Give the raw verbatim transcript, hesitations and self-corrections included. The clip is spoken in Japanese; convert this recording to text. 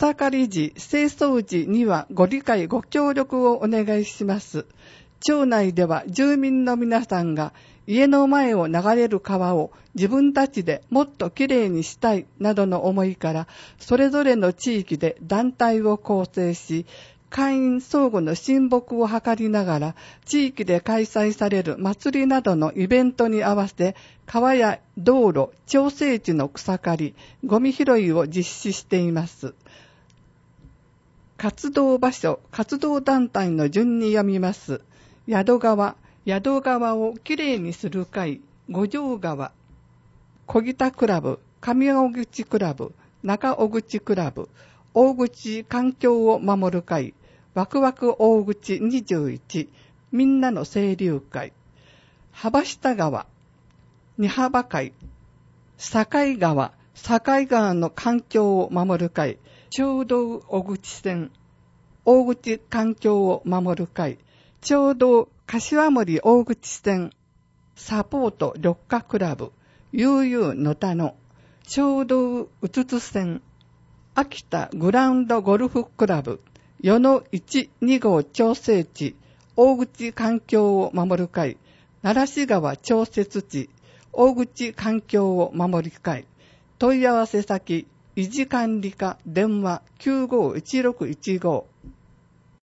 草刈り時、清掃時にはご理解ご協力をお願いします。町内では住民の皆さんが家の前を流れる川を自分たちでもっときれいにしたいなどの思いから、それぞれの地域で団体を構成し、会員相互の親睦を図りながら、地域で開催される祭りなどのイベントに合わせ、川や道路、調整地の草刈り、ゴミ拾いを実施しています。活動場所、活動団体の順に読みます。宿川、宿川をきれいにする会、五条川、小北クラブ、上大口クラブ、中大口クラブ、大口環境を守る会、ワクワク大口にじゅういち、みんなの清流会、幅下川、二幅会、境川、境川の環境を守る会、町道大口線、大口環境を守る会、町道柏森大口線、サポート緑化クラブ、悠々のたの、町道うつつ線、秋田グラウンドゴルフクラブ、与野いち、に号調整地、大口環境を守る会、奈良市川調節地、大口環境を守り会、問い合わせ先、維持管理課電話きゅうごいちろくいちご。